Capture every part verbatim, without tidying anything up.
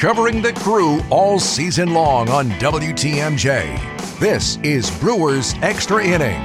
covering the Crew all season long on W T M J. This is Brewers Extra Innings.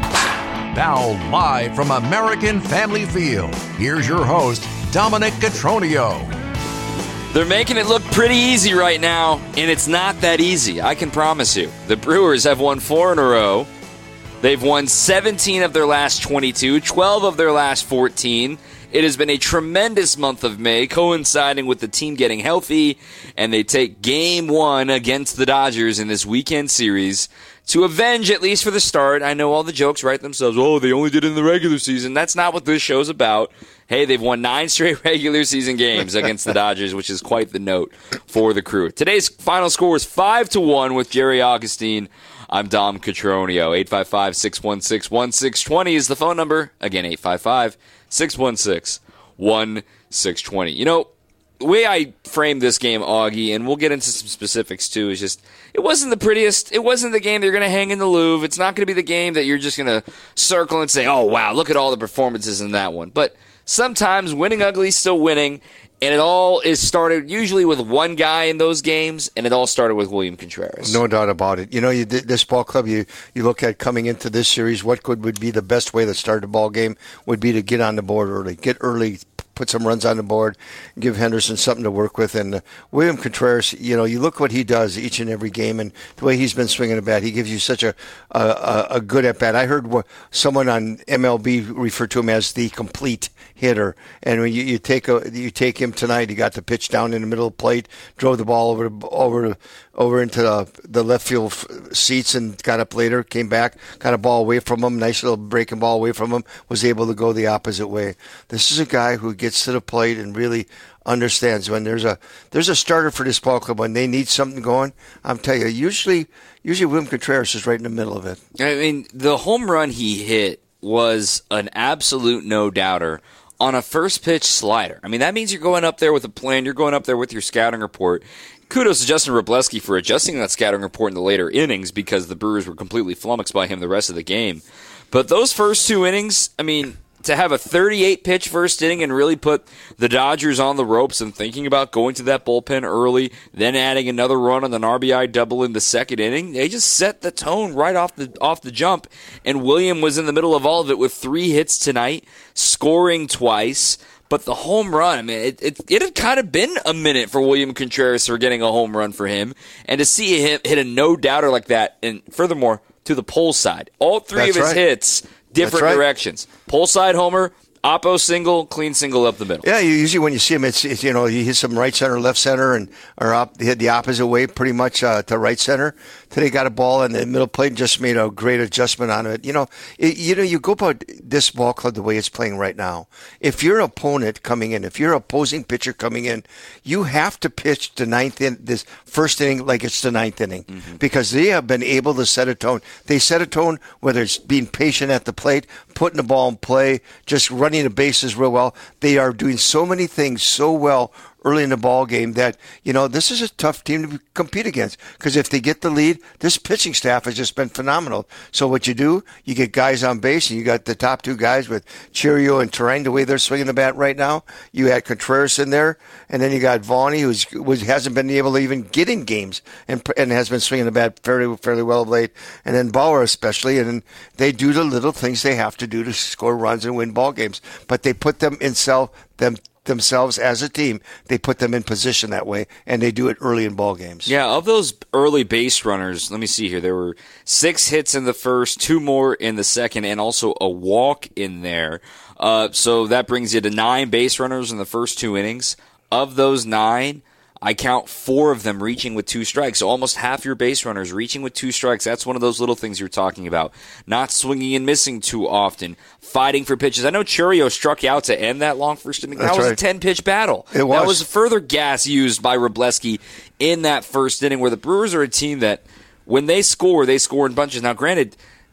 Now live from American Family Field, here's your host, Dominic Cotroneo. They're making it look pretty easy right now, and it's not that easy, I can promise you. The Brewers have won four in a row. They've won seventeen of their last twenty-two, twelve of their last fourteen. It has been a tremendous month of May, coinciding with the team getting healthy, and they take game one against the Dodgers in this weekend series to avenge, at least for the start. I know all the jokes write themselves, oh, they only did it in the regular season. That's not what this show's about. Hey, they've won nine straight regular season games against the Dodgers, which is quite the note for the Crew. Today's final score is five to one with Jerry Augustine. I'm Dom Cotroneo. eight five five, six one six, one six two zero is the phone number. Again, eight five five, six one six, one six two zero. You know, the way I framed this game, Augie, and we'll get into some specifics too, is just, it wasn't the prettiest. It wasn't the game that you're going to hang in the Louvre. It's not going to be the game that you're just going to circle and say, oh, wow, look at all the performances in that one. But sometimes winning ugly is still winning. And it all is started usually with one guy in those games, and it all started with William Contreras. No doubt about it. You know, you did this ball club, you, you look at coming into this series, what could would be the best way to start a ball game would be to get on the board early. Get early, put some runs on the board, give Henderson something to work with. And uh, William Contreras, you know, you look what he does each and every game, and the way he's been swinging a bat, he gives you such a a, a good at bat. I heard someone on M L B refer to him as the complete hitter. And when you, you take a you take him tonight, he got the pitch down in the middle of the plate, drove the ball over over over into the, the left field seats, and got up later, came back, got a ball away from him, nice little breaking ball away from him, was able to go the opposite way. This is a guy who gets to the plate and really understands when there's a there's a starter for this ball club when they need something going. I'm telling you, usually usually William Contreras is right in the middle of it. I mean, the home run he hit was an absolute no-doubter on a first pitch slider. I mean, that means you're going up there with a plan. You're going up there with your scouting report. Kudos to Justin Wroblewski for adjusting that scouting report in the later innings because the Brewers were completely flummoxed by him the rest of the game. But those first two innings, I mean, to have a thirty-eight pitch first inning and really put the Dodgers on the ropes and thinking about going to that bullpen early, then adding another run on an R B I double in the second inning, they just set the tone right off the off the jump. And William was in the middle of all of it with three hits tonight, scoring twice. But the home run, I mean, it, it, it had kind of been a minute for William Contreras for getting a home run for him. And to see him hit a no-doubter like that, and furthermore, to the pole side, all three That's of his right. hits, different right. directions. Pole side homer, oppo single, clean single up the middle. Yeah, you, usually when you see him, it's, it's you know he hits some right center, left center, and or up, he hit the opposite way, pretty much uh, to right center. Today got a ball in the middle plate and just made a great adjustment on it. You know, it, you know, you go about this ball club the way it's playing right now. If your opponent coming in, if your opposing pitcher coming in, you have to pitch the ninth in this first inning like it's the ninth inning mm-hmm. because they have been able to set a tone. They set a tone whether it's being patient at the plate, putting the ball in play, just running the bases real well. They are doing so many things so well early in the ball game that, you know, this is a tough team to compete against because if they get the lead, this pitching staff has just been phenomenal. So what you do, you get guys on base, and you got the top two guys with Chiriot and Terrain, the way they're swinging the bat right now. You had Contreras in there, and then you got Vaughny, who's was, hasn't been able to even get in games and and has been swinging the bat fairly fairly well of late. And then Bauer especially, and they do the little things they have to do to score runs and win ball games. But they put them in self them. themselves as a team, they put them in position that way, and they do it early in ball games. Yeah, of those early base runners, let me see here. There were six hits in the first, two more in the second, and also a walk in there. Uh, so that brings you to nine base runners in the first two innings. Of those nine, I count four of them reaching with two strikes. So almost half your base runners reaching with two strikes. That's one of those little things you're talking about. Not swinging and missing too often. Fighting for pitches. I know Chiriot struck out to end that long first inning. That That's was right. a ten-pitch battle. It was. That was further gas used by Wroblewski in that first inning, where the Brewers are a team that when they score, they score in bunches. Now, granted,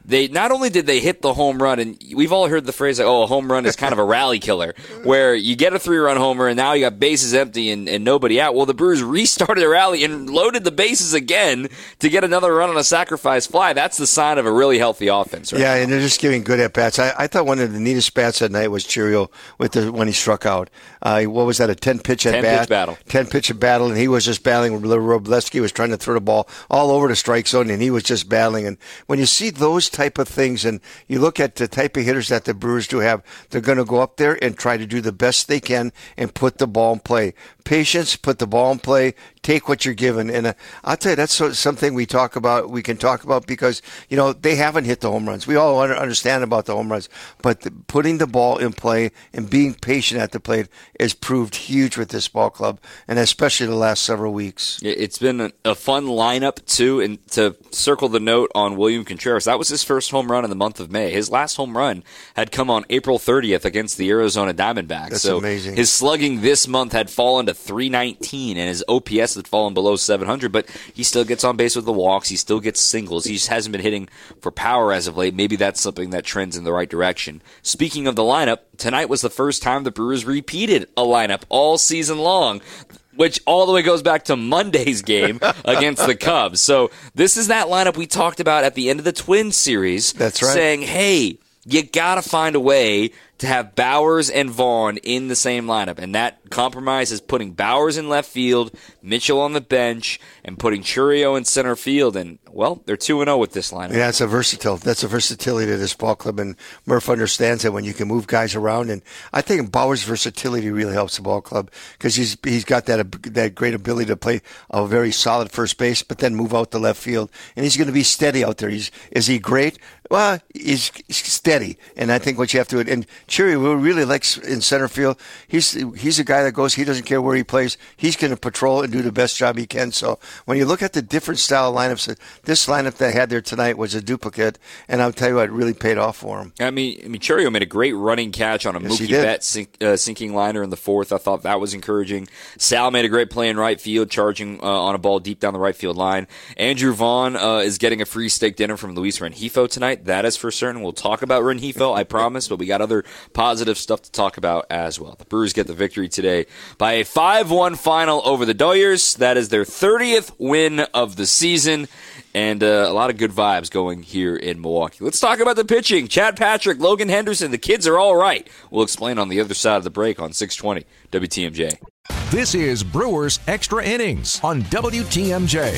they not only did they hit the home run, and we've all heard the phrase, like, oh, a home run is kind of a rally killer, where you get a three-run homer, and now you got bases empty and, and nobody out. Well, the Brewers restarted the rally and loaded the bases again to get another run on a sacrifice fly. That's the sign of a really healthy offense, right? Yeah, now. and they're just giving good at-bats. I, I thought one of the neatest bats that night was Chiriot with the, when he struck out. Uh, what was that, a ten-pitch at-bat? ten-pitch battle. ten-pitch at battle, and he was just battling. Wroblewski was trying to throw the ball all over the strike zone, and he was just battling. And when you see those type of things, and you look at the type of hitters that the Brewers do have, they're going to go up there and try to do the best they can and put the ball in play. Patience, put the ball in play, take what you're given. And uh, I'll tell you, that's so, something we talk about, we can talk about because, you know, they haven't hit the home runs. We all understand about the home runs, but the, putting the ball in play and being patient at the plate has proved huge with this ball club, and especially the last several weeks. It's been a, a fun lineup, too, and to circle the note on William Contreras, that was his first home run in the month of May. His last home run had come on April thirtieth against the Arizona Diamondbacks. That's so amazing. His slugging this month had fallen to three nineteen, and his O P S had fallen below seven hundred, but he still gets on base with the walks. He still gets singles. He just hasn't been hitting for power as of late. Maybe that's something that trends in the right direction. Speaking of the lineup, tonight was the first time the Brewers repeated a lineup all season long, which all the way goes back to Monday's game against the Cubs. So this is that lineup we talked about at the end of the Twins series. That's right. Saying, hey, you got to find a way to have Bowers and Vaughn in the same lineup. And that compromise is putting Bowers in left field, Mitchell on the bench, and putting Chiriot in center field. And, well, they're two and oh with this lineup. Yeah, it's a versatile. That's a versatility to this ball club, and Murph understands that when you can move guys around. And I think Bauer's versatility really helps the ball club because he's he's got that that great ability to play a very solid first base, but then move out to left field. And he's going to be steady out there. He's is he great? Well, he's steady, and I think what you have to and Chiriot really likes in center field. He's he's a guy that goes. He doesn't care where he plays. He's going to patrol and do the best job he can. So when you look at the different style of lineups, this lineup they had there tonight was a duplicate, and I'll tell you what, it really paid off for him. I mean, I mean, Chiriot made a great running catch on a yes, Mookie Betts sink, uh, sinking liner in the fourth. I thought that was encouraging. Sal made a great play in right field, charging uh, on a ball deep down the right field line. Andrew Vaughn uh, is getting a free steak dinner from Luis Rengifo tonight. That is for certain. We'll talk about Rengifo, I promise, but we got other positive stuff to talk about as well. The Brewers get the victory today by a five one final over the Dodgers. That is their thirtieth win of the season, and uh, a lot of good vibes going here in Milwaukee. Let's talk about the pitching. Chad Patrick, Logan Henderson, the kids are all right. We'll explain on the other side of the break on six twenty W T M J. This is Brewers Extra Innings on W T M J.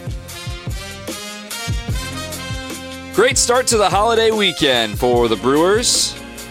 Great start to the holiday weekend for the Brewers.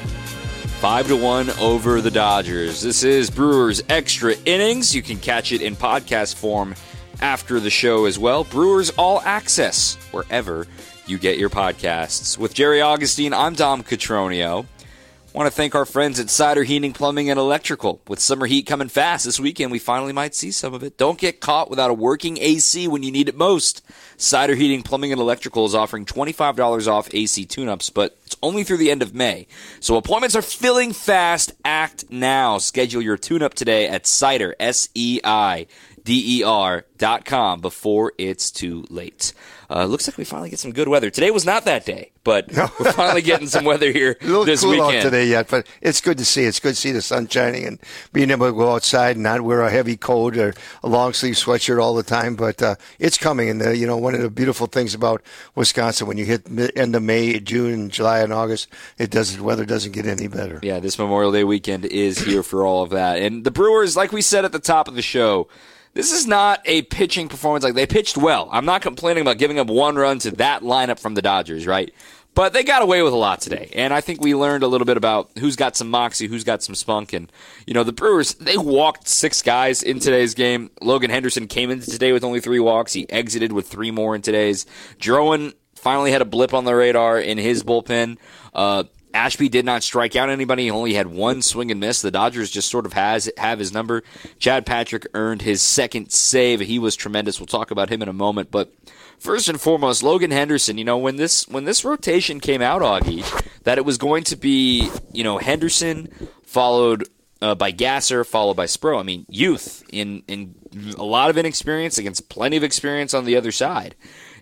Five to one over the Dodgers. This is Brewers Extra Innings. You can catch it in podcast form after the show as well. Brewers All Access, wherever you get your podcasts. With Jerry Augustine, I'm Dom Cotroneo. Want to thank our friends at Cider Heating, Plumbing, and Electrical. With summer heat coming fast this weekend, we finally might see some of it. Don't get caught without a working A C when you need it most. Cider Heating, Plumbing, and Electrical is offering twenty-five dollars off A C tune-ups, but it's only through the end of May. So appointments are filling fast. Act now. Schedule your tune-up today at Cider, S E I D E R dot com before it's too late. Uh, looks like we finally get some good weather. Today was not that day, but no. we're finally getting some weather here a little this cool weekend. out today yet, but it's good to see. It's good to see the sun shining and being able to go outside and not wear a heavy coat or a long sleeve sweatshirt all the time. But uh, it's coming, and uh, you know, one of the beautiful things about Wisconsin, when you hit end of May, June, July, and August, it does the weather doesn't get any better. Yeah, this Memorial Day weekend is here for all of that, and the Brewers, like we said at the top of the show, this is not a pitching performance. Like, they pitched well. I'm not complaining about giving up one run to that lineup from the Dodgers, right? But they got away with a lot today. And I think we learned a little bit about who's got some moxie, who's got some spunk. And, you know, the Brewers, they walked six guys in today's game. Logan Henderson came into today with only three walks. He exited with three more in today's. Drowan finally had a blip on the radar in his bullpen. Uh, Ashby did not strike out anybody. He only had one swing and miss. The Dodgers just sort of has have his number. Chad Patrick earned his second save. He was tremendous. We'll talk about him in a moment. But first and foremost, Logan Henderson, you know, when this when this rotation came out, Augie, that it was going to be, you know, Henderson followed uh, by Gasser, followed by Sproul. I mean, youth in, in a lot of inexperience against plenty of experience on the other side.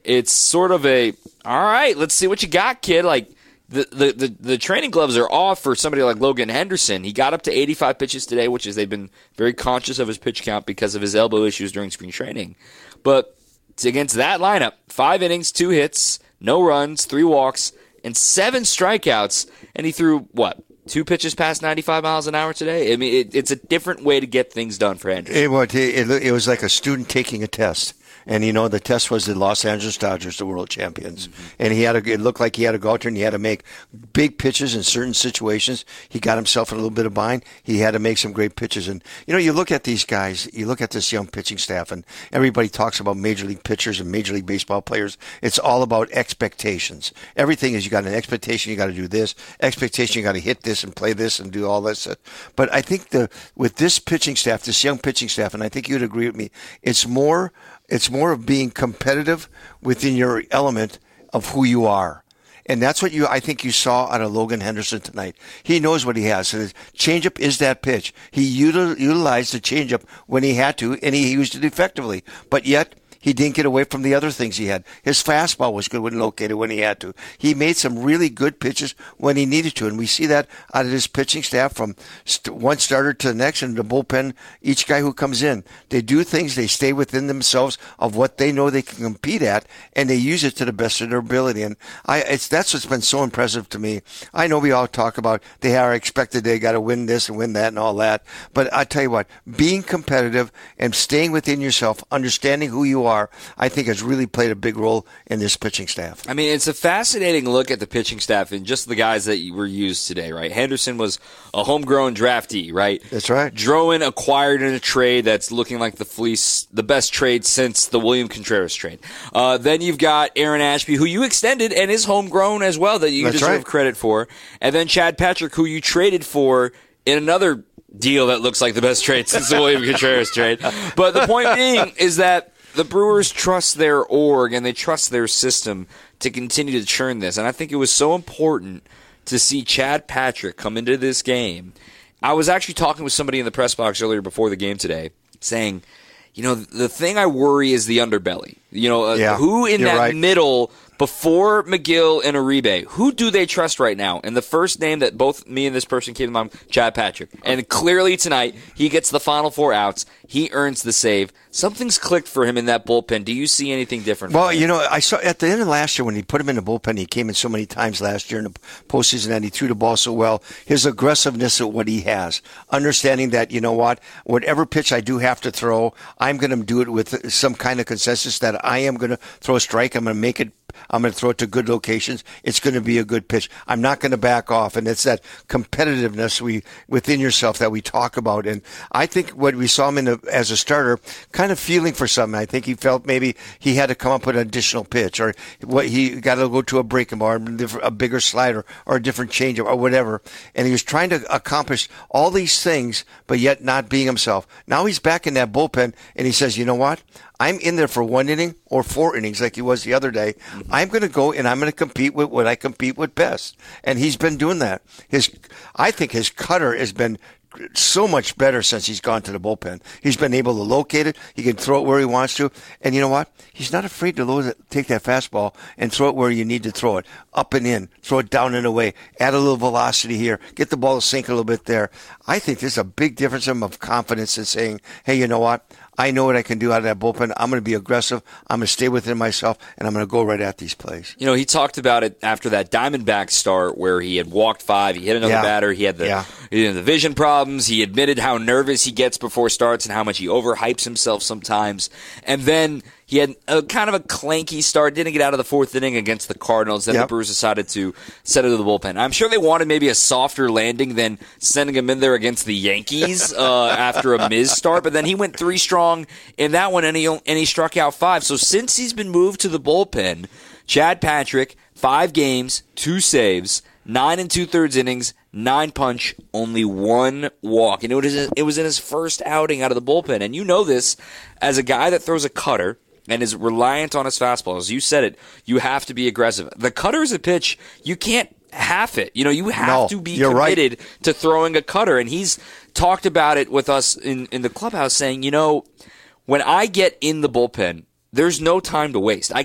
it's sort of a, all right, let's see what you got, kid. Like, the, the, the, the training gloves are off for somebody like Logan Henderson. He got up to eighty-five pitches today, which is they've been very conscious of his pitch count because of his elbow issues during spring training. But against that lineup, five innings, two hits, no runs, three walks, and seven strikeouts, and he threw, what, two pitches past ninety-five miles an hour today? I mean, it, it's a different way to get things done for Henderson. It, was- it, it was like a student taking a test. And, you know, the test was the Los Angeles Dodgers, the world champions. Mm-hmm. And he had to, it looked like he had to go out there and he had to make big pitches in certain situations. He got himself in a little bit of bind. He had to make some great pitches. And, you know, you look at these guys, you look at this young pitching staff, and everybody talks about Major League pitchers and Major League Baseball players. It's all about expectations. Everything is you got an expectation, you got to do this. Expectation, you got to hit this and play this and do all this. But I think the with this pitching staff, this young pitching staff, and I think you'd agree with me, it's more It's more of being competitive within your element of who you are. And that's what you, I think you saw out of Logan Henderson tonight. He knows what he has. So the changeup is that pitch. He util, utilized the changeup when he had to, and he used it effectively. But yet, he didn't get away from the other things he had. His fastball was good when located when he had to. He made some really good pitches when he needed to, and we see that out of his pitching staff from st- one starter to the next and the bullpen. Each guy who comes in, they do things. They stay within themselves of what they know they can compete at, and they use it to the best of their ability. And I, it's that's what's been so impressive to me. I know we all talk about they are expected they got to win this and win that and all that, but I tell you what, being competitive and staying within yourself, understanding who you are, I think has really played a big role in this pitching staff. I mean, it's a fascinating look at the pitching staff and just the guys that were used today, right? Henderson was a homegrown draftee, right? That's right. Drowan acquired in a trade that's looking like the fleece, the best trade since the William Contreras trade. Uh, then you've got Aaron Ashby, who you extended and is homegrown as well, that you That's deserve right. credit for. And then Chad Patrick, who you traded for in another deal that looks like the best trade since the William Contreras trade. But the point being is that the Brewers trust their org and they trust their system to continue to churn this. And I think it was so important to see Chad Patrick come into this game. I was actually talking with somebody in the press box earlier before the game today saying, you know, the thing I worry is the underbelly. You know, uh, yeah, who in that right. middle before McGill and Uribe, who do they trust right now? And the first name that both me and this person came to mind, Chad Patrick. And clearly tonight, he gets the final four outs. He earns the save. Something's clicked for him in that bullpen. Do you see anything different? Well, you know, I saw at the end of last year when he put him in the bullpen, he came in so many times last year in the postseason and he threw the ball so well. His aggressiveness at what he has, understanding that, you know what, whatever pitch I do have to throw, I'm going to do it with some kind of consensus that I am going to throw a strike. I'm going to make it. I'm going to throw it to good locations. It's going to be a good pitch. I'm not going to back off. And it's that competitiveness we within yourself that we talk about. And I think what we saw him in a, as a starter, kind of feeling for something. I think he felt maybe he had to come up with an additional pitch, or what he got to go to a breaking ball, or a bigger slider, or a different changeup, or whatever. And he was trying to accomplish all these things, but yet not being himself. Now he's back in that bullpen, and he says, you know what? I'm in there for one inning or four innings like he was the other day. Mm-hmm. I'm going to go and I'm going to compete with what I compete with best. And he's been doing that. His, I think his cutter has been so much better since he's gone to the bullpen. He's been able to locate it. He can throw it where he wants to. And you know what? He's not afraid to load it, take that fastball and throw it where you need to throw it. Up and in. Throw it down and away. Add a little velocity here. Get the ball to sink a little bit there. I think there's a big difference in him of confidence in saying, hey, you know what? I know what I can do out of that bullpen. I'm going to be aggressive. I'm going to stay within myself, and I'm going to go right at these plays. You know, he talked about it after that Diamondback start where he had walked five. He hit another yeah. batter. He had the, yeah. you know, the vision problems. He admitted how nervous he gets before starts and how much he overhypes himself sometimes. And then he had a kind of a clanky start, didn't get out of the fourth inning against the Cardinals. Then yep. the Brewers decided to set it to the bullpen. I'm sure they wanted maybe a softer landing than sending him in there against the Yankees uh, after a Miz start. But then he went three strong in that one, and he, and he struck out five. So since he's been moved to the bullpen, Chad Patrick, five games, two saves, nine and two-thirds innings, nine punch, only one walk. And it was, it was in his first outing out of the bullpen. And you know this as a guy that throws a cutter and is reliant on his fastball. As you said it, you have to be aggressive. The cutter is a pitch. You can't half it. You know, you have no, to be right. committed to throwing a cutter. And he's talked about it with us in, in the clubhouse saying, you know, when I get in the bullpen, there's no time to waste. I can't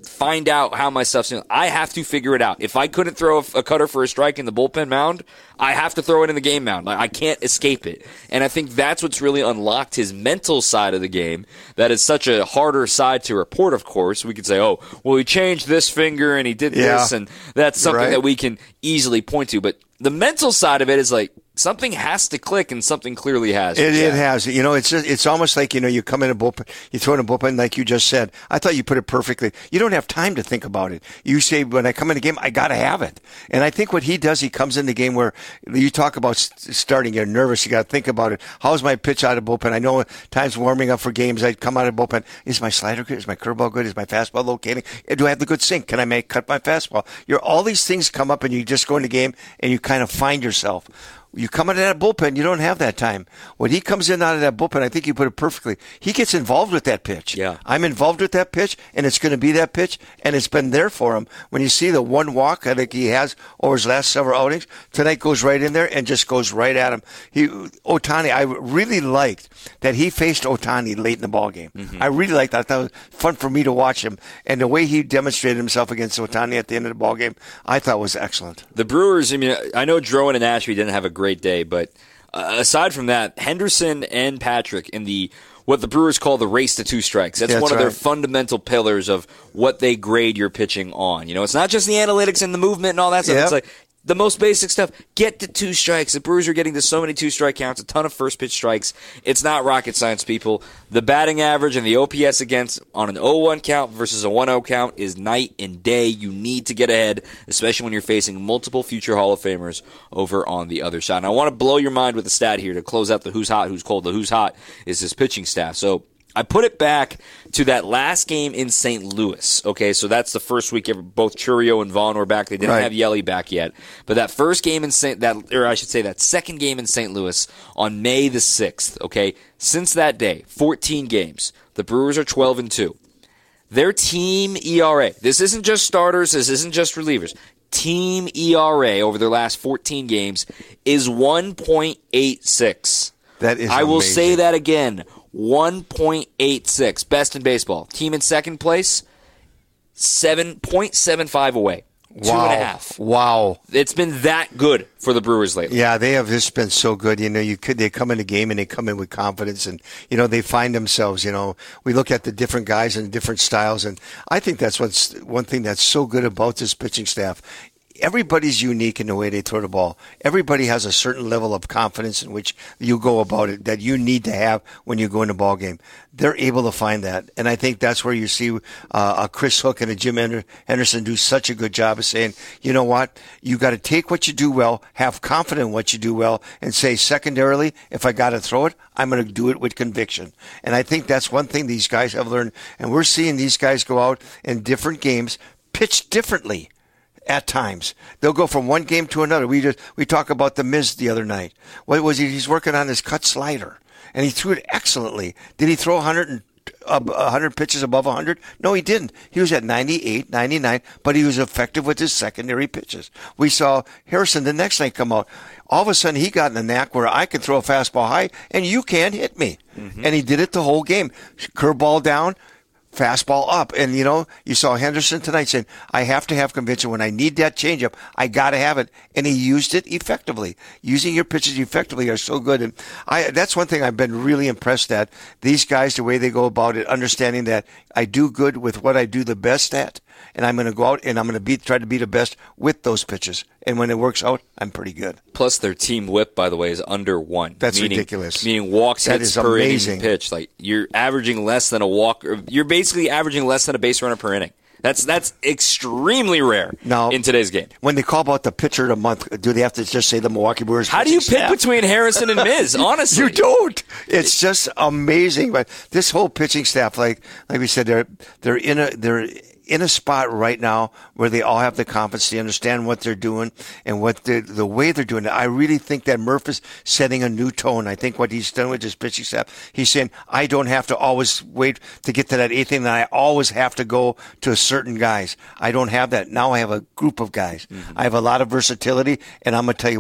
find out how my stuff's doing. I have to figure it out. If I couldn't throw a, a cutter for a strike in the bullpen mound, I have to throw it in the game mound. Like, I can't escape it. And I think that's what's really unlocked his mental side of the game. That is such a harder side to report, of course. We could say, oh, well, he changed this finger and he did yeah. this, and that's something right. that we can easily point to. But the mental side of it is like, something has to click, and something clearly has. It, it has. You know, it's just, it's almost like, you know, you come in a bullpen, you throw in a bullpen like you just said. I thought you put it perfectly. You don't have time to think about it. You say, when I come in the game, I got to have it. And I think what he does, he comes in the game where you talk about starting, you're nervous, you got to think about it. How's my pitch out of bullpen? I know times warming up for games, I come out of bullpen. Is my slider good? Is my curveball good? Is my fastball locating? Do I have the good sink? Can I make cut my fastball? You're, all these things come up, and you just go in the game and you kind of find yourself. You come into that bullpen, you don't have that time. When he comes in out of that bullpen, I think you put it perfectly. He gets involved with that pitch. Yeah. I'm involved with that pitch, and it's going to be that pitch, and it's been there for him. When you see the one walk I think he has over his last several outings, tonight goes right in there and just goes right at him. He Ohtani, I really liked that he faced Ohtani late in the ballgame. Mm-hmm. I really liked that. I thought it was fun for me to watch him, and the way he demonstrated himself against Ohtani at the end of the ballgame, I thought was excellent. The Brewers, I mean, I know Drowan and Ashby didn't have a great day, but uh, aside from that, Henderson and Patrick in the what the Brewers call the race to two strikes. That's, That's one of right. their fundamental pillars of what they grade your pitching on. You know, it's not just the analytics and the movement and all that stuff. Yep. It's like the most basic stuff. Get to two strikes. The Brewers are getting to so many two-strike counts, a ton of first-pitch strikes. It's not rocket science, people. The batting average and the O P S against on an oh one count versus a one oh count is night and day. You need to get ahead, especially when you're facing multiple future Hall of Famers over on the other side. And I want to blow your mind with a stat here to close out the who's hot, who's cold. The who's hot is his pitching staff. So I put it back to that last game in Saint Louis. Okay, so that's the first week ever. Both Churio and Vaughn were back. They didn't right. have Yelly back yet. But that first game in Saint that, or I should say that second game in Saint Louis on May the sixth. Okay, since that day, fourteen games. The Brewers are twelve and two. Their team E R A. This isn't just starters. This isn't just relievers. Team E R A over their last fourteen games is one point eight six. That is I will amazing. say that again. one point eight six. Best in baseball. Team in second place, seven point seven five away. Two wow. and a half. Wow. It's been that good for the Brewers lately. Yeah, they have just been so good. You know, you could they come in the game and they come in with confidence, and you know they find themselves. You know, we look at the different guys and different styles, and I think that's what's one thing that's so good about this pitching staff. Everybody's unique in the way they throw the ball. Everybody has a certain level of confidence in which you go about it that you need to have when you go in a ball game. They're able to find that, and I think that's where you see uh, a Chris Hook and a Jim Henderson do such a good job of saying, you know what, you got to take what you do well, have confidence in what you do well, and say secondarily, if I got to throw it, I'm going to do it with conviction. And I think that's one thing these guys have learned, and we're seeing these guys go out in different games, pitch differently. At times, they'll go from one game to another. We just we talked about the Miz the other night. What was he? He's working on his cut slider, and he threw it excellently. Did he throw one hundred, uh, one hundred pitches above one hundred? No, he didn't. He was at ninety-eight, ninety-nine, but he was effective with his secondary pitches. We saw Harrison the next night come out. All of a sudden, he got in the knack where I can throw a fastball high, and you can't hit me. Mm-hmm. And he did it the whole game. Curveball down. Fastball up. And, you know, you saw Henderson tonight saying, I have to have conviction. When I need that changeup, I got to have it. And he used it effectively. Using your pitches effectively are so good. And I that's one thing I've been really impressed at. These guys, the way they go about it, understanding that I do good with what I do the best at. And I'm going to go out and I'm going to be, try to be the best with those pitches. And when it works out, I'm pretty good. Plus, their team whip, by the way, is under one. That's meaning, ridiculous. Meaning walks that hits is per amazing. inning pitch. Like you're averaging less than a walk. Or you're basically averaging less than a base runner per inning. That's that's extremely rare now, in today's game. When they call about the pitcher of the month, do they have to just say the Milwaukee Brewers? How do you pick staff? between Harrison and Miz? Honestly, you don't. It's just amazing. But this whole pitching staff, like like we said, they're they're in a they're. in a spot right now where they all have the confidence to understand what they're doing and what the the way they're doing it. I really think that Murph is setting a new tone. I think what he's done with his pitching staff, he's saying, I don't have to always wait to get to that eighth inning, and I always have to go to certain guys. I don't have that. Now I have a group of guys. Mm-hmm. I have a lot of versatility, and I'm going to tell you what,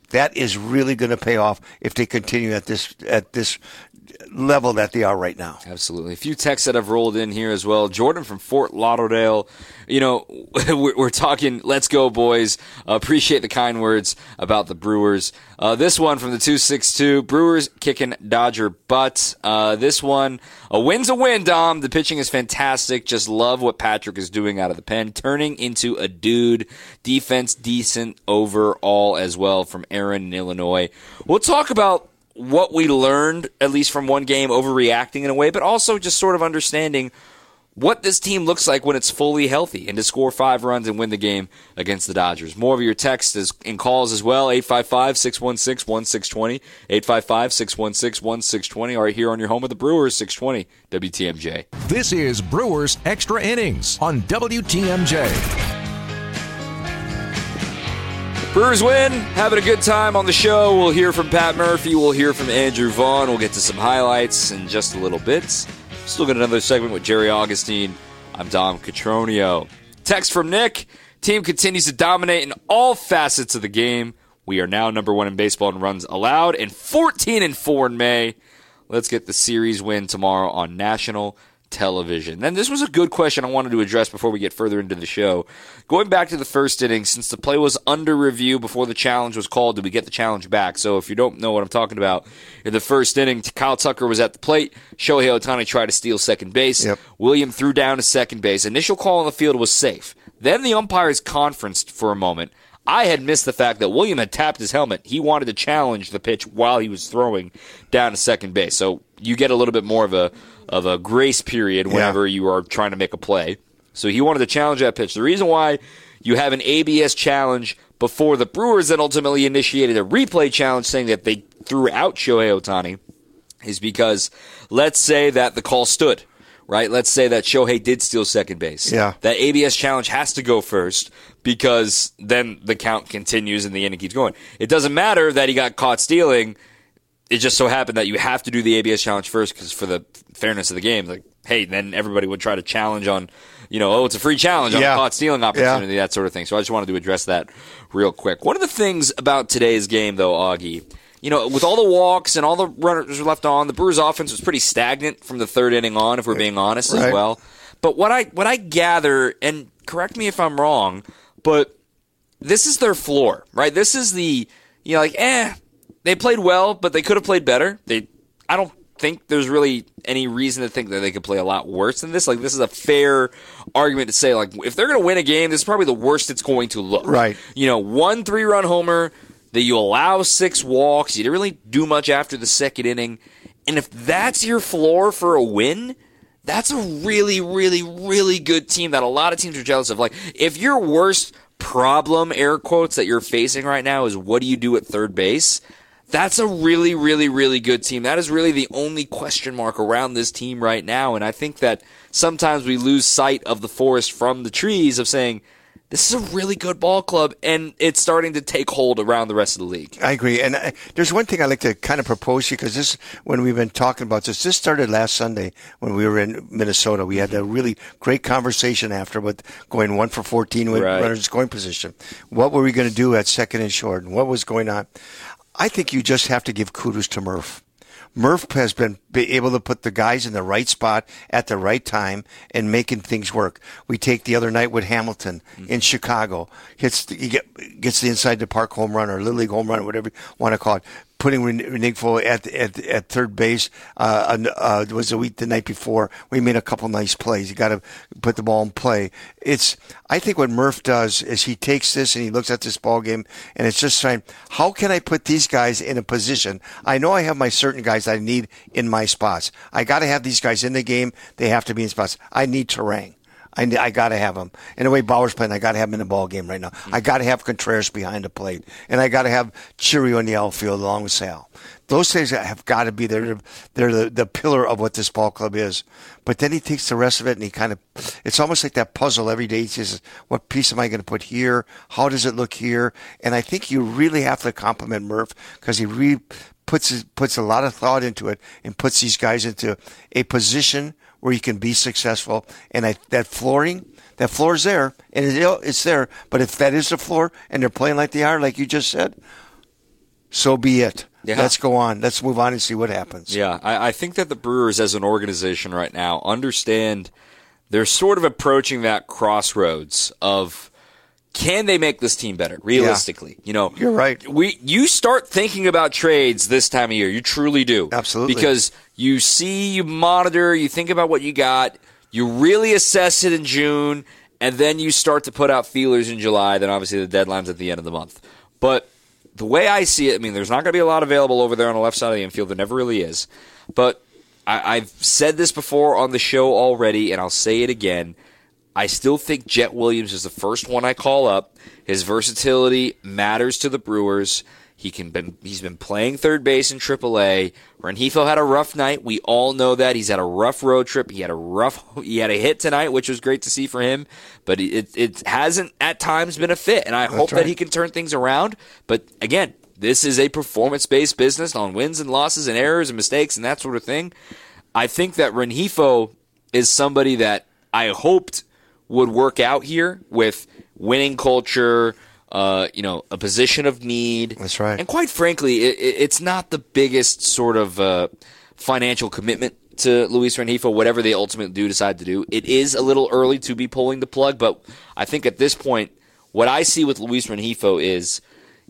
that is really going to pay off if they continue at this at this level that they are right now. Absolutely. A few texts that have rolled in here as well. Jordan from Fort Lauderdale. You know, we're talking, let's go, boys. Uh, appreciate the kind words about the Brewers. Uh, this one from the two six two, Brewers kicking Dodger butt. Uh, this one, a win's a win, Dom. The pitching is fantastic. Just love what Patrick is doing out of the pen, turning into a dude. Defense decent overall as well from Aaron in Illinois. We'll talk about what we learned, at least from one game, overreacting in a way, but also just sort of understanding what this team looks like when it's fully healthy and to score five runs and win the game against the Dodgers. More of your texts and calls as well, eight five five, six one six, one six two zero, eight five five, six one six, one six two zero, right here on your home of the Brewers, six twenty W T M J. This is Brewers Extra Innings on W T M J. Brewers win, having a good time on the show. We'll hear from Pat Murphy. We'll hear from Andrew Vaughn. We'll get to some highlights in just a little bit. Still got another segment with Jerry Augustine. I'm Dom Catronio. Text from Nick. Team continues to dominate in all facets of the game. We are now number one in baseball in runs allowed and fourteen and four in May. Let's get the series win tomorrow on national television. Then this was a good question I wanted to address before we get further into the show. Going back to the first inning, since the play was under review before the challenge was called, did we get the challenge back? So if you don't know what I'm talking about, in the first inning, Kyle Tucker was at the plate. Shohei Ohtani tried to steal second base. Yep. William threw down to second base. Initial call on the field was safe. Then the umpires conferenced for a moment. I had missed the fact that William had tapped his helmet. He wanted to challenge the pitch while he was throwing down to second base. So you get a little bit more of a of a grace period whenever yeah. you are trying to make a play. So he wanted to challenge that pitch. The reason why you have an A B S challenge before the Brewers that ultimately initiated a replay challenge saying that they threw out Shohei Ohtani is because let's say that the call stood, right? Let's say that Shohei did steal second base. Yeah. That A B S challenge has to go first because then the count continues and the inning keeps going. It doesn't matter that he got caught stealing. It just so happened that you have to do the A B S challenge first because for the fairness of the game, like, hey, then everybody would try to challenge on, you know, oh, it's a free challenge on yeah. a caught stealing opportunity, yeah. that sort of thing. So I just wanted to address that real quick. One of the things about today's game, though, Augie, you know, with all the walks and all the runners left on, the Brewers' offense was pretty stagnant from the third inning on, if we're being honest right. as well. But what I what I gather, and correct me if I'm wrong, but this is their floor, right? This is the, you know, like, eh, they played well, but they could have played better. They, I don't think there's really any reason to think that they could play a lot worse than this. Like, this is a fair argument to say, like, if they're going to win a game, this is probably the worst it's going to look. Right. You know, one three-run homer, that you allow six walks, you didn't really do much after the second inning, and if that's your floor for a win, that's a really, really, really good team that a lot of teams are jealous of. Like, if your worst problem, air quotes, that you're facing right now is what do you do at third base, that's a really, really, really good team. That is really the only question mark around this team right now, and I think that sometimes we lose sight of the forest from the trees of saying, this is a really good ball club, and it's starting to take hold around the rest of the league. I agree. And I, there's one thing I'd like to kind of propose here, because this, when we've been talking about this, this started last Sunday when we were in Minnesota. We had a really great conversation after with going one for fourteen with right. runners scoring position. What were we going to do at second and short, and what was going on? I think you just have to give kudos to Murph. Murph has been able to put the guys in the right spot at the right time and making things work. We take the other night with Hamilton mm-hmm. in Chicago. Hits the, he get, gets the inside the park home run or Little League home run, whatever you want to call it. Putting Renigfo at, at at third base uh, uh, was a week the night before. We made a couple nice plays. You got to put the ball in play. It's I think what Murph does is he takes this and he looks at this ball game and it's just saying, how can I put these guys in a position? I know I have my certain guys I need in my spots. I got to have these guys in the game. They have to be in spots. I need Terang. I, I got to have him. And the way Bauer's playing, I got to have him in the ball game right now. Mm-hmm. I got to have Contreras behind the plate. And I got to have Chirio in the outfield along with Sal. Those things have got to be there. They're the, the pillar of what this ball club is. But then he takes the rest of it and he kind of, it's almost like that puzzle every day. He says, what piece am I going to put here? How does it look here? And I think you really have to compliment Murph because he really puts, puts a lot of thought into it and puts these guys into a position where you can be successful. And I, that flooring, that floor's there, and it, it's there. But if that is the floor and they're playing like they are, like you just said, so be it. Yeah. Let's go on. Let's move on and see what happens. Yeah, I, I think that the Brewers as an organization right now understand they're sort of approaching that crossroads of can they make this team better realistically? Yeah. You know, you're right. We you start thinking about trades this time of year. You truly do. Absolutely. Because you see, you monitor, you think about what you got, you really assess it in June, and then you start to put out feelers in July. Then obviously the deadline's at the end of the month. But the way I see it, I mean, there's not going to be a lot available over there on the left side of the infield. There never really is. But I, I've said this before on the show already, and I'll say it again. I still think Jet Williams is the first one I call up. His versatility matters to the Brewers. He can been he's been playing third base in triple A. Rengifo had a rough night. We all know that. He's had a rough road trip. He had a rough he had a hit tonight, which was great to see for him. But it it hasn't at times been a fit, and I That's hope right. that he can turn things around. But again, this is a performance-based business on wins and losses and errors and mistakes and that sort of thing. I think that Rengifo is somebody that I hoped would work out here with winning culture, uh, you know, a position of need. That's right. And quite frankly, it, it's not the biggest sort of uh, financial commitment to Luis Rengifo, whatever they ultimately do decide to do. It is a little early to be pulling the plug, but I think at this point, what I see with Luis Rengifo is,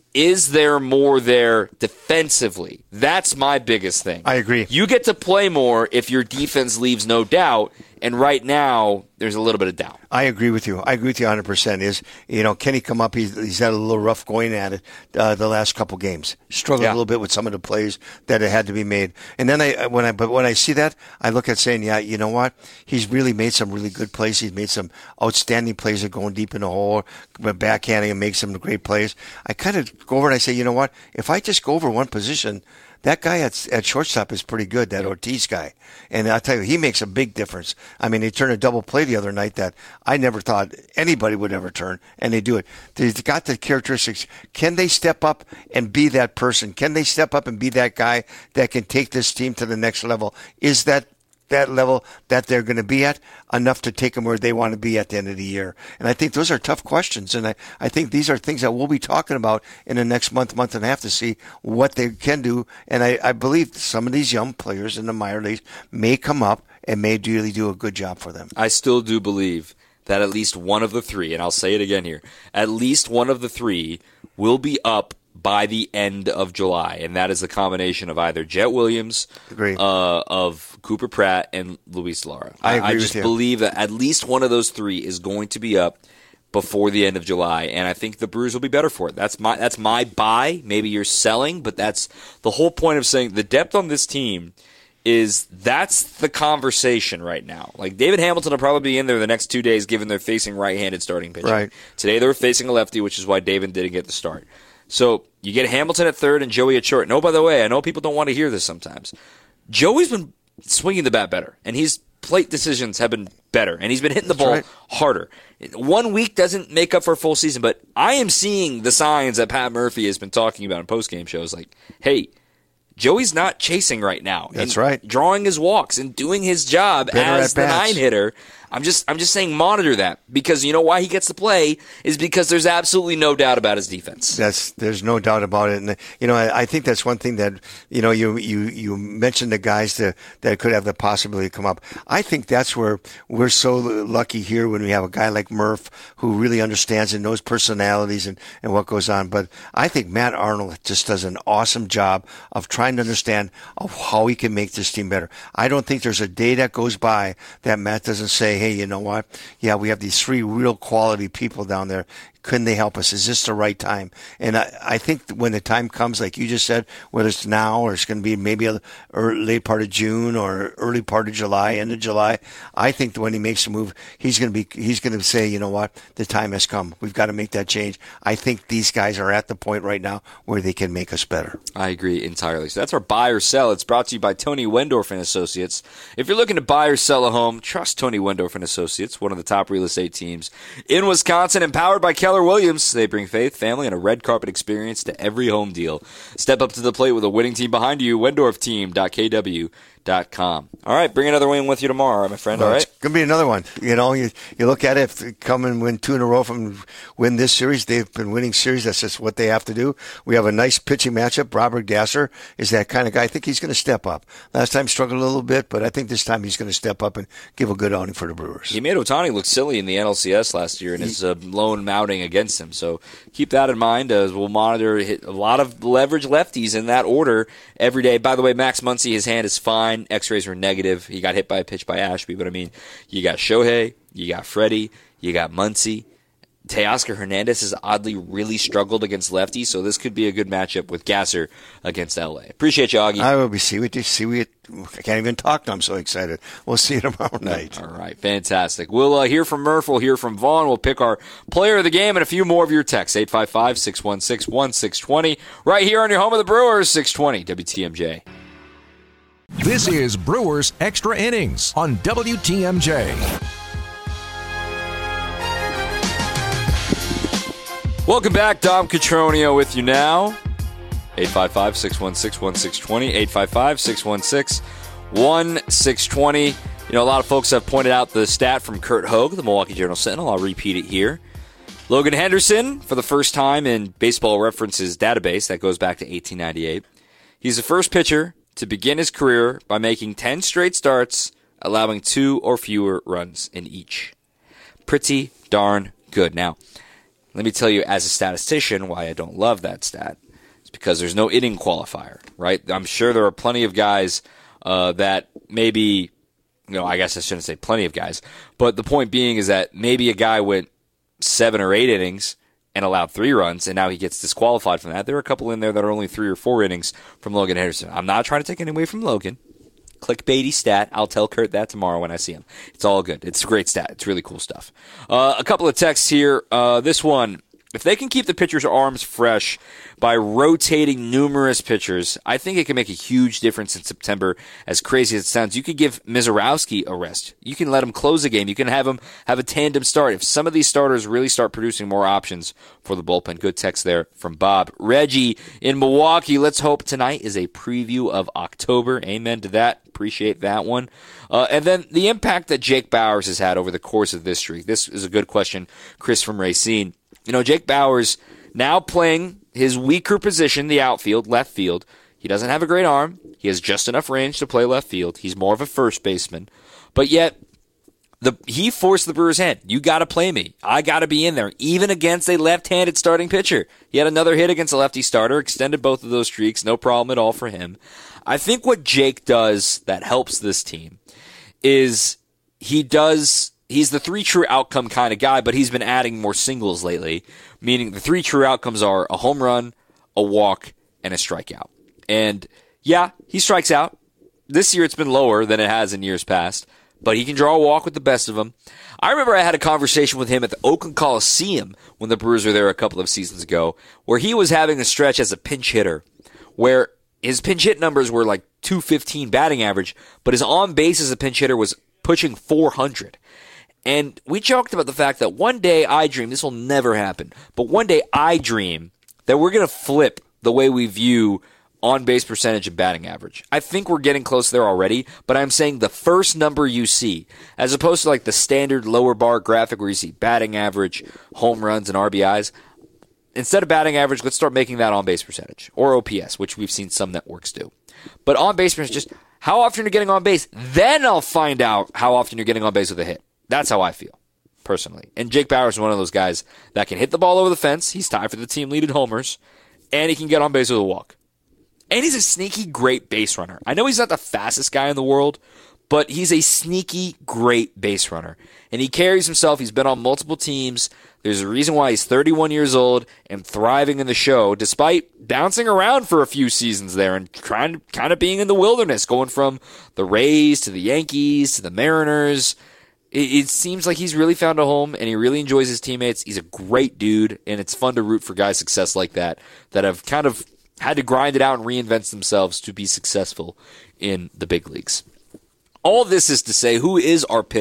is there more there defensively? That's my biggest thing. I agree. You get to play more if your defense leaves no doubt, and right now there's a little bit of doubt. I agree with you. I agree with you one hundred percent. Is, you know, can he come up? He's, he's had a little rough going at it uh, the last couple games. Struggled Yeah. a little bit with some of the plays that had to be made. And then I, when I, but when I see that, I look at saying, yeah, you know what? He's really made some really good plays. He's made some outstanding plays of going deep in the hole, backhanding and make some great plays. I kind of go over and I say, you know what? If I just go over one position, that guy at, at shortstop is pretty good, that Ortiz guy. And I'll tell you, he makes a big difference. I mean, he turned a double play the other night that I never thought anybody would ever turn, and they do it. They've got the characteristics. Can they step up and be that person? Can they step up and be that guy that can take this team to the next level? Is that that level that they're going to be at enough to take them where they want to be at the end of the year? And I think those are tough questions. And I, I think these are things that we'll be talking about in the next month, month and a half to see what they can do. And I, I believe some of these young players in the minor leagues may come up and may really do a good job for them. I still do believe that at least one of the three, and I'll say it again here, at least one of the three will be up by the end of July, and that is the combination of either Jet Williams, Agree. uh, of Cooper Pratt, and Luis Lara. I agree I with just you. believe that at least one of those three is going to be up before the end of July, and I think the Brewers will be better for it. That's my that's my buy. Maybe you're selling, but that's the whole point of saying the depth on this team is that's the conversation right now. Like, David Hamilton will probably be in there the next two days given they're facing right-handed starting pitching. Right. Today they were facing a lefty, which is why David didn't get the start. So you get Hamilton at third and Joey at short. And oh, by the way, I know people don't want to hear this sometimes. Joey's been swinging the bat better, and his plate decisions have been better, and he's been hitting the That's ball right. harder. One week doesn't make up for a full season, but I am seeing the signs that Pat Murphy has been talking about in postgame shows, like, hey, Joey's not chasing right now. That's and right. Drawing his walks and doing his job Better as the at-bats. nine hitter. I'm just I'm just saying monitor that, because you know why he gets to play is because there's absolutely no doubt about his defense. That's there's no doubt about it, and you know I, I think that's one thing that you know you you you mentioned the guys that that could have the possibility to come up. I think that's where we're so lucky here when we have a guy like Murph who really understands and knows personalities and, and what goes on. But I think Matt Arnold just does an awesome job of trying to understand of how he can make this team better. I don't think there's a day that goes by that Matt doesn't say, hey, you know what? Yeah, we have these three real quality people down there. Couldn't they help us? Is this the right time? And I, I think when the time comes, like you just said, whether it's now or it's going to be maybe a early, late part of June or early part of July, end of July, I think that when he makes a move, he's going to be he's going to say, you know what, the time has come. We've got to make that change. I think these guys are at the point right now where they can make us better. I agree entirely. So that's our buy or sell. It's brought to you by Tony Wendorf and Associates. If you're looking to buy or sell a home, trust Tony Wendorf and Associates, one of the top real estate teams in Wisconsin, empowered by Keller Williams. They bring faith, family, and a red carpet experience to every home deal. Step up to the plate with a winning team behind you. Wendorf Team dot K W dot com. All right, bring another win with you tomorrow, all right, my friend. Well, all right, it's going to be another one. You know, you you look at it, if they come and win two in a row from win this series, they've been winning series. That's just what they have to do. We have a nice pitching matchup. Robert Gasser is that kind of guy. I think he's going to step up. Last time struggled a little bit, but I think this time he's going to step up and give a good outing for the Brewers. He made Ohtani look silly in the N L C S last year in his uh, lone outing against him. So keep that in mind as we'll monitor hit a lot of leverage lefties in that order every day. By the way, Max Muncy, his hand is fine. X-rays were negative. He got hit by a pitch by Ashby, but I mean, you got Shohei, you got Freddie, you got Muncy. Teoscar Hernandez has oddly really struggled against lefties, so this could be a good matchup with Gasser against L A. Appreciate you, Augie. I will be see what you see. We I can't even talk. I'm so excited. We'll see you tomorrow night. All right, fantastic. We'll uh, hear from Murph. We'll hear from Vaughn. We'll pick our player of the game and a few more of your texts. eight five five, six one six, one six two zero. Right here on your home of the Brewers, six twenty W T M J. This is Brewers Extra Innings on W T M J. Welcome back. Dom Catronio with you now. eight five five, six one six, one six two zero. eight five five, six one six, one six two zero. You know, a lot of folks have pointed out the stat from Kurt Hogue, the Milwaukee Journal-Sentinel. I'll repeat it here. Logan Henderson, for the first time in Baseball Reference's database, that goes back to eighteen ninety-eight. He's the first pitcher to begin his career by making ten straight starts, allowing two or fewer runs in each. Pretty darn good. Now, let me tell you as a statistician why I don't love that stat. It's because there's no inning qualifier, right? I'm sure there are plenty of guys uh, that maybe, you know, I guess I shouldn't say plenty of guys, but the point being is that maybe a guy went seven or eight innings and allowed three runs, and now he gets disqualified from that. There are a couple in there that are only three or four innings from Logan Henderson. I'm not trying to take anything away from Logan. Clickbaity stat. I'll tell Kurt that tomorrow when I see him. It's all good. It's a great stat. It's really cool stuff. Uh, a couple of texts here. Uh, this one, if they can keep the pitcher's arms fresh by rotating numerous pitchers, I think it can make a huge difference in September. As crazy as it sounds, you could give Mizorowski a rest. You can let him close the game. You can have him have a tandem start. If some of these starters really start producing more options for the bullpen. Good text there from Bob. Reggie in Milwaukee, let's hope tonight is a preview of October. Amen to that. Appreciate that one. Uh, and then the impact that Jake Bauers has had over the course of this streak. This is a good question, Chris from Racine. You know, Jake Bauers now playing his weaker position, the outfield, left field. He doesn't have a great arm. He has just enough range to play left field. He's more of a first baseman. But yet, the he forced the Brewers' hand. You got to play me. I got to be in there, even against a left-handed starting pitcher. He had another hit against a lefty starter, extended both of those streaks. No problem at all for him. I think what Jake does that helps this team is he does... He's the three true outcome kind of guy, but he's been adding more singles lately, meaning the three true outcomes are a home run, a walk, and a strikeout. And yeah, he strikes out. This year it's been lower than it has in years past, but he can draw a walk with the best of them. I remember I had a conversation with him at the Oakland Coliseum when the Brewers were there a couple of seasons ago, where he was having a stretch as a pinch hitter, where his pinch hit numbers were like two fifteen batting average, but his on base as a pinch hitter was pushing four hundred. And we joked about the fact that one day I dream, this will never happen, but one day I dream that we're going to flip the way we view on-base percentage and batting average. I think we're getting close there already, but I'm saying the first number you see, as opposed to like the standard lower bar graphic where you see batting average, home runs, and R B Is, instead of batting average, let's start making that on-base percentage, or O P S, which we've seen some networks do. But on-base percentage, just how often you're getting on base, then I'll find out how often you're getting on base with a hit. That's how I feel, personally. And Jake Bauers is one of those guys that can hit the ball over the fence. He's tied for the team lead in homers. And he can get on base with a walk. And he's a sneaky, great base runner. I know he's not the fastest guy in the world, but he's a sneaky, great base runner. And he carries himself. He's been on multiple teams. There's a reason why he's thirty-one years old and thriving in the show, despite bouncing around for a few seasons there and trying, kind of being in the wilderness, going from the Rays to the Yankees to the Mariners. It seems like he's really found a home, and he really enjoys his teammates. He's a great dude, and it's fun to root for guys' success like that, that have kind of had to grind it out and reinvent themselves to be successful in the big leagues. All this is to say, who is our pick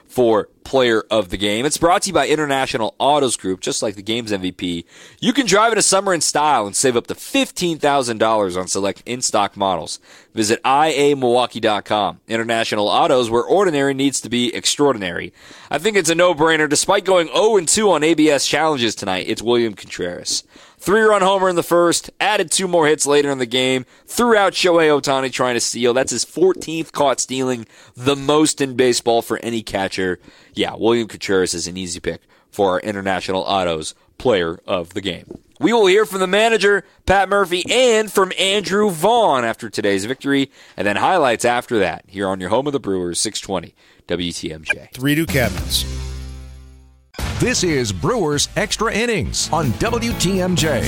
for Player of the Game. It's brought to you by International Autos Group, just like the game's M V P. You can drive it a summer in style and save up to fifteen thousand dollars on select in-stock models. Visit I A Milwaukee dot com. International Autos, where ordinary needs to be extraordinary. I think it's a no-brainer. Despite going oh and two on A B S challenges tonight, it's William Contreras. Three-run homer in the first, added two more hits later in the game, threw out Shohei Ohtani trying to steal. That's his fourteenth caught stealing, the most in baseball for any catcher. Yeah, William Contreras is an easy pick for our International Autos Player of the Game. We will hear from the manager, Pat Murphy, and from Andrew Vaughn after today's victory, and then highlights after that here on your home of the Brewers, six twenty W T M J. Three new cabinets. This is Brewers Extra Innings on W T M J.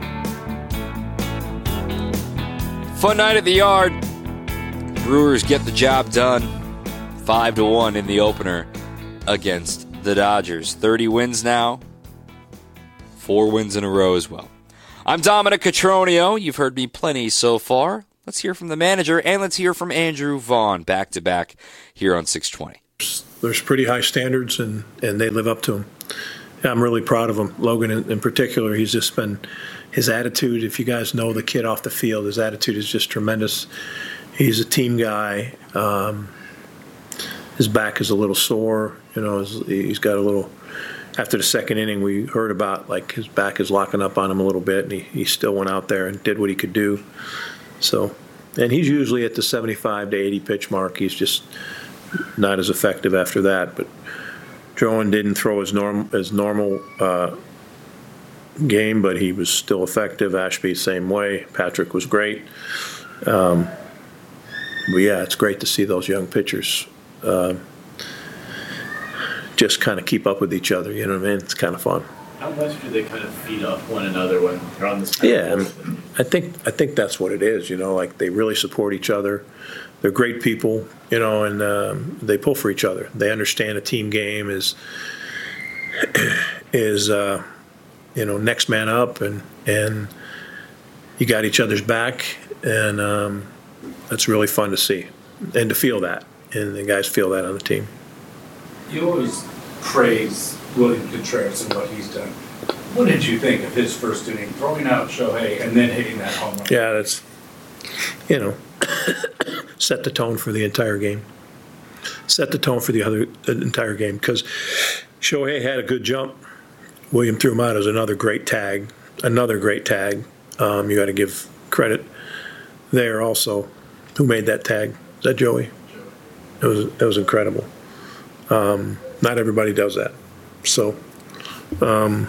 Fun night at the Yard. Brewers get the job done. Five to one in the opener against the Dodgers. thirty wins now. Four wins in a row as well. I'm Dominic Cotroneo. You've heard me plenty so far. Let's hear from the manager, and let's hear from Andrew Vaughn back to back here on six twenty. There's pretty high standards, and, and they live up to them. I'm really proud of him. Logan, in, in particular, he's just been his attitude. If you guys know the kid off the field, his attitude is just tremendous. He's a team guy. Um, his back is a little sore. You know, he's got a little. After the second inning, we heard about like his back is locking up on him a little bit, and he, he still went out there and did what he could do. So, and he's usually at the seventy-five to eighty pitch mark. He's just not as effective after that. But Joan didn't throw his norm his normal uh, game, but he was still effective. Ashby same way. Patrick was great. Um, but yeah, it's great to see those young pitchers uh, just kind of keep up with each other. You know what I mean? It's kind of fun. How much do they kind of feed off one another when they're on this? Yeah, I, mean, I think I think that's what it is. You know, like they really support each other. They're great people, you know, and um, they pull for each other. They understand a team game is is uh, you know, next man up, and and you got each other's back, and um, that's really fun to see and to feel that, and the guys feel that on the team. You always praise William Contreras and what he's done. What did you think of his first inning, throwing out Shohei and then hitting that home run? Yeah, that's, you know, set the tone for the entire game. Set the tone for the other the entire game, because Shohei had a good jump. William threw him out as another great tag, another great tag. Um, you got to give credit there also. Who made that tag? Is that Joey? It was it was incredible. Um, not everybody does that. So, um,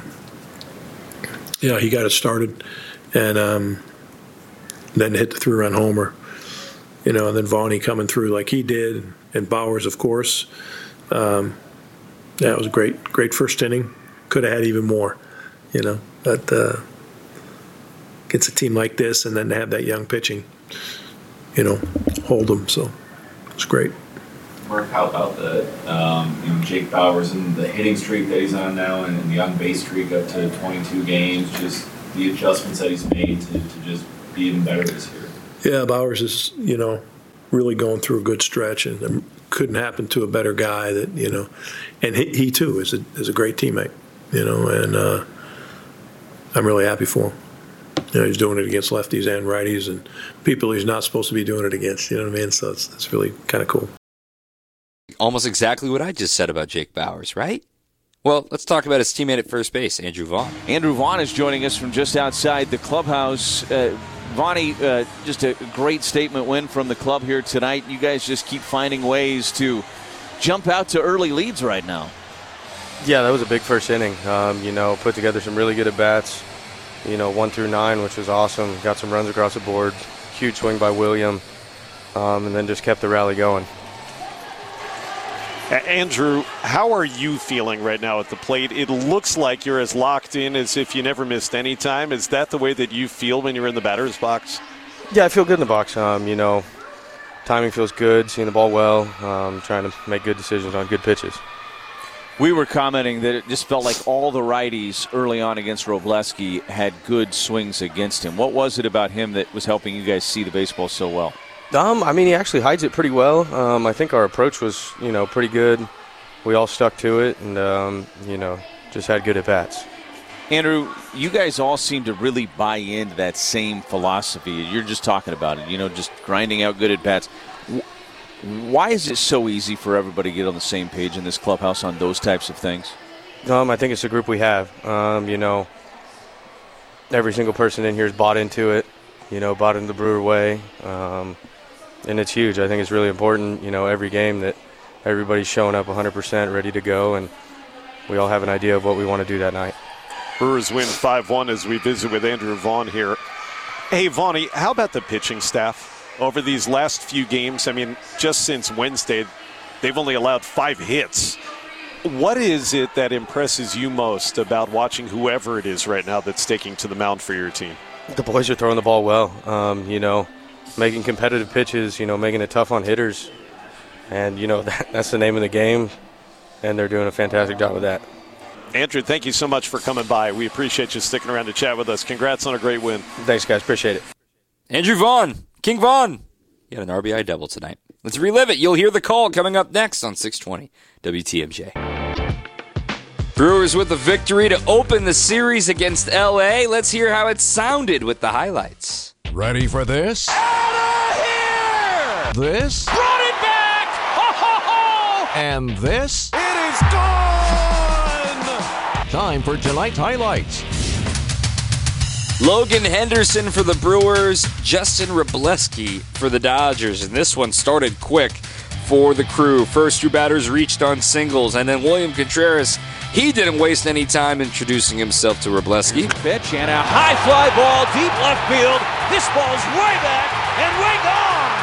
yeah, he got it started, and um, then hit the three-run homer. You know, and then Vaughny coming through like he did, and Bowers, of course. Um, yeah, it was a great, great first inning. Could have had even more, you know. But uh, against a team like this, and then to have that young pitching, you know, hold them. So it's great. Mark, how about the um, you know, Jake Bowers and the hitting streak that he's on now, and the on base streak up to twenty-two games? Just the adjustments that he's made to, to just be even better this year. Yeah, Bowers is, you know, really going through a good stretch, and it couldn't happen to a better guy. That, you know, and he, he too is a is a great teammate, you know, and uh, I'm really happy for him. You know, he's doing it against lefties and righties and people he's not supposed to be doing it against. You know what I mean? So it's it's really kind of cool. Almost exactly what I just said about Jake Bowers, right? Well, let's talk about his teammate at first base, Andrew Vaughn. Andrew Vaughn is joining us from just outside the clubhouse. Uh, Vaughny, uh, just a great statement win from the club here tonight. You guys just keep finding ways to jump out to early leads right now. Yeah, that was a big first inning. Um, you know, put together some really good at-bats, you know, one through nine, which was awesome. Got some runs across the board. Huge swing by William, um, and then just kept the rally going. Andrew, how are you feeling right now at the plate? It looks like you're as locked in as if you never missed any time. Is that the way that you feel when you're in the batter's box? Yeah, I feel good in the box. Um, you know, timing feels good, seeing the ball well, um, trying to make good decisions on good pitches. We were commenting that it just felt like all the righties early on against Wrobleski had good swings against him. What was it about him that was helping you guys see the baseball so well? Um, I mean, he actually hides it pretty well. Um, I think our approach was, you know, pretty good. we all stuck to it, and um, you know, just had good at bats. Andrew, you guys all seem to really buy into that same philosophy. You're just talking about it, you know, just grinding out good at bats. Why is it so easy for everybody to get on the same page in this clubhouse on those types of things? Um, I think it's the group we have. Um, you know, every single person in here has bought into it, you know, bought into the Brewer way, um, and it's huge. I think it's really important, you know, every game that everybody's showing up one hundred percent ready to go, and we all have an idea of what we want to do that night. Brewers win five one as we visit with Andrew Vaughn here. Hey, Vaughnie, how about the pitching staff over these last few games? I mean, just since Wednesday, they've only allowed five hits. What is it that impresses you most about watching whoever it is right now that's taking to the mound for your team? The boys are throwing the ball well, um, you know, making competitive pitches, you know, making it tough on hitters. And, you know, that, that's the name of the game, and they're doing a fantastic job with that. Andrew, thank you so much for coming by. We appreciate you sticking around to chat with us. Congrats on a great win. Thanks, guys. Appreciate it. Andrew Vaughn, King Vaughn. He had an R B I double tonight. Let's relive it. You'll hear the call coming up next on six twenty W T M J. Brewers with the victory to open the series against L A. Let's hear how it sounded with the highlights. Ready for this? Out of here! This? Brought it back! Ho, ho, ho! And this? It is gone! Time for tonight's highlights. Logan Henderson for the Brewers, Justin Wrobleski for the Dodgers. And this one started quick for the Crew. First two batters reached on singles, and then William Contreras, he didn't waste any time introducing himself to Wrobleski. Pitch and a high fly ball, deep left field. This ball's way back and way gone.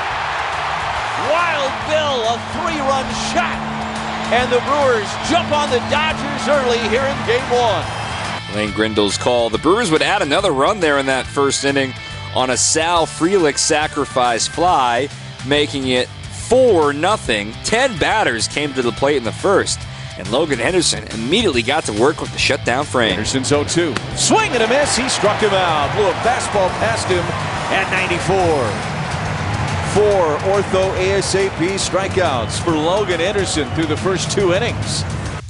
Wild Bill, a three-run shot. And the Brewers jump on the Dodgers early here in game one. Lane Grindle's call. The Brewers would add another run there in that first inning on a Sal Frelick sacrifice fly, making it four nothing. Ten batters came to the plate in the first, and Logan Henderson immediately got to work with the shutdown frame. Henderson's oh two. Swing and a miss. He struck him out. Blew a fastball past him at ninety-four. Four ortho ASAP strikeouts for Logan Henderson through the first two innings.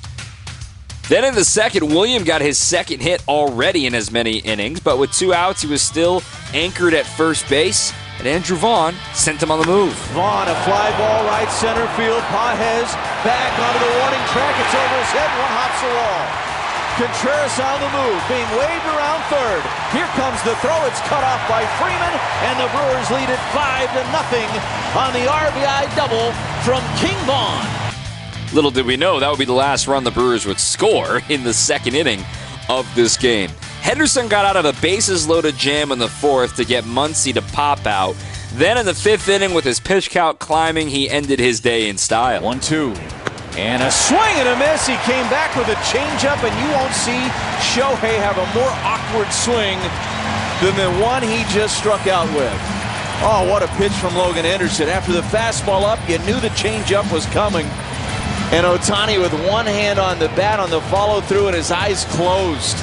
Then in the second, William got his second hit already in as many innings, but with two outs, he was still anchored at first base, and Andrew Vaughn sent him on the move. Vaughn, a fly ball right center field. Pages back onto the warning track. It's over his head. One hops the wall. Contreras on the move, being waved around third. Here comes the throw. It's cut off by Freeman, and the Brewers lead it five to nothing on the R B I double from King Vaughn. Little did we know that would be the last run the Brewers would score in the second inning of this game. Henderson got out of a bases-loaded jam in the fourth to get Muncy to pop out. Then in the fifth inning, with his pitch count climbing, he ended his day in style. One two. And a swing and a miss. He came back with a changeup, and you won't see Shohei have a more awkward swing than the one he just struck out with. Oh, what a pitch from Logan Henderson. After the fastball up, you knew the changeup was coming. And Ohtani with one hand on the bat on the follow-through and his eyes closed.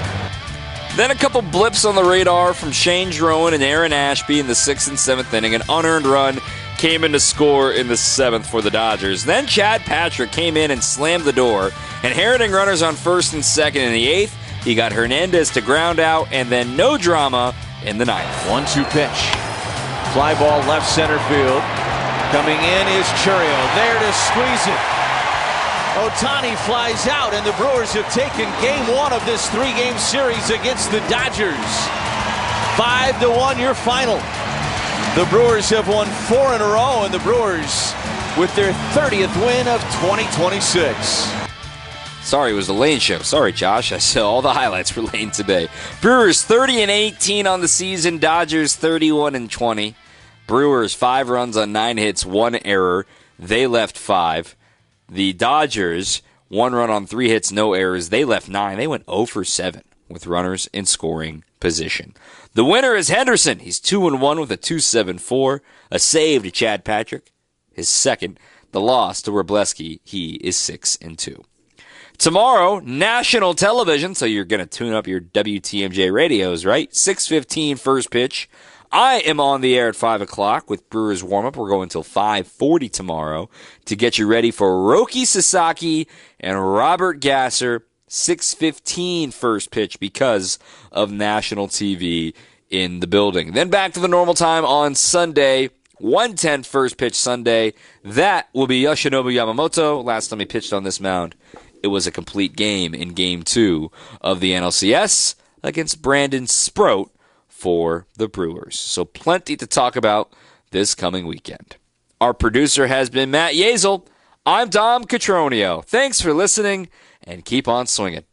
Then a couple blips on the radar from Shane Drowan and Aaron Ashby in the sixth and seventh inning. An unearned run came in to score in the seventh for the Dodgers. Then Chad Patrick came in and slammed the door, inheriting runners on first and second in the eighth. He got Hernandez to ground out, and then no drama in the ninth. one two pitch. Fly ball left center field. Coming in is Churio. There to squeeze it. Ohtani flies out, and the Brewers have taken game one of this three-game series against the Dodgers. Five to one, your final. The Brewers have won four in a row, and the Brewers with their thirtieth win of twenty twenty-six. Sorry, it was the Lane show. Sorry, Josh. I saw all the highlights for Lane today. Brewers thirty and eighteen on the season. Dodgers thirty-one and twenty. Brewers five runs on nine hits, one error. They left five. The Dodgers one run on three hits, no errors. They left nine. They went oh for seven with runners in scoring position. The winner is Henderson. He's two and one with a two point seven four. A save to Chad Patrick, his second. The loss to Wrobleski, he is six and two. Tomorrow, national television, so you're going to tune up your W T M J radios, right? six fifteen first pitch I am on the air at five o'clock with Brewers Warm-Up. We're going until five forty tomorrow to get you ready for Roki Sasaki and Robert Gasser. six fifteen first pitch because of national T V in the building. Then back to the normal time on Sunday, one ten first pitch Sunday. That will be Yoshinobu Yamamoto. Last time he pitched on this mound, it was a complete game in game two of the N L C S against Brandon Sproat for the Brewers. So plenty to talk about this coming weekend. Our producer has been Matt Yazel. I'm Dom Catronio. Thanks for listening, and keep on swinging.